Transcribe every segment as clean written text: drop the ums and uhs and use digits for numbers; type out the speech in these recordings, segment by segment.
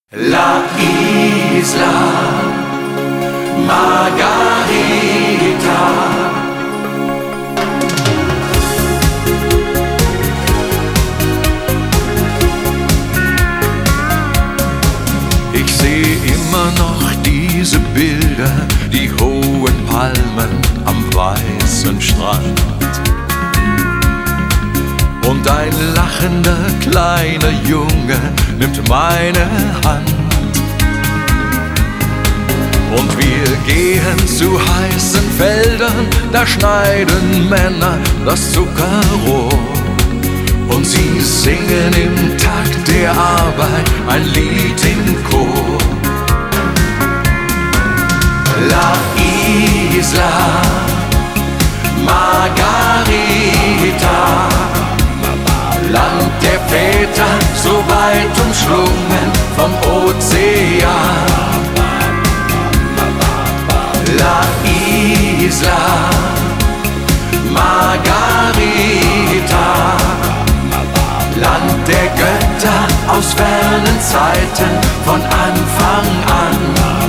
La Isla Margarita. Ich sehe immer noch diese Bilder, die hohen Palmen am weißen Strand. Und ein lachender kleiner Junge nimmt meine Hand. Und wir gehen zu heißen Feldern, da schneiden Männer das Zuckerrohr. Und sie singen im Takt der Arbeit ein Lied im Chor. La Isla Margarita, Land der Väter, so weit umschlungen vom Ozean. La Isla Margarita, Land der Götter aus fernen Zeiten von Anfang an.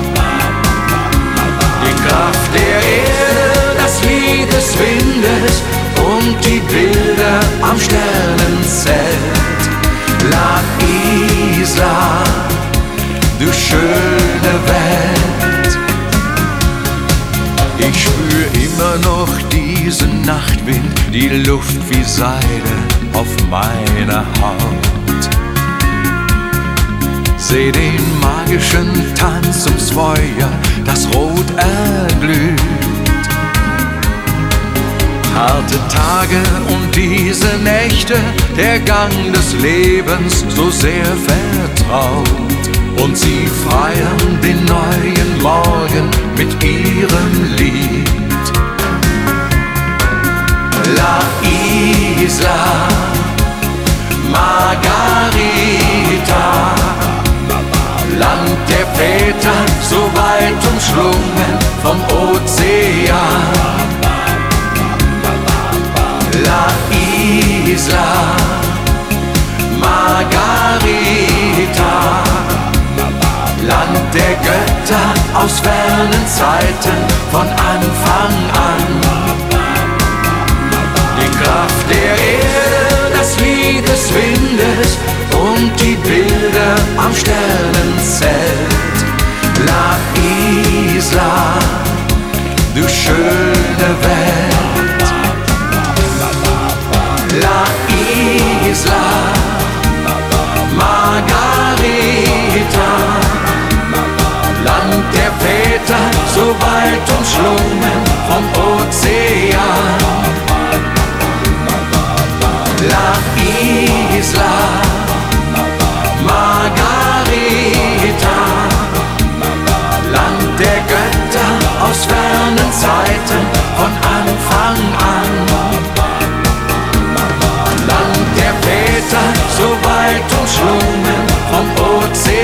Die Kraft der Erde, das Lied des Windes und die Bilder am Sternenzelt. La Isla, du schöne Welt. Ich spür immer noch diesen Nachtwind, die Luft wie Seide auf meiner Haut. Seh den magischen Tanz ums Feuer, das rot erglüht. Harte Tage und diese Nächte, der Gang des Lebens so sehr vertraut. Und sie feiern den neuen Morgen mit ihrem Lied. La Isla Margarita, Land der Väter, so weit umschlungen vom Ozean. La Isla Margarita, Land der Götter aus fernen Zeiten von Anfang an. Die Kraft der Erde, das Lied des Windes und die Bilder am Sternenzelt. La Isla, du schöne Welt. La Isla Margarita, Land der Väter, so weit umschlungen vom Ozean. La Isla Margarita, Land der Götter aus fernen Zeiten von Anfang an. Land der Väter, so weit umschlungen vom Ozean.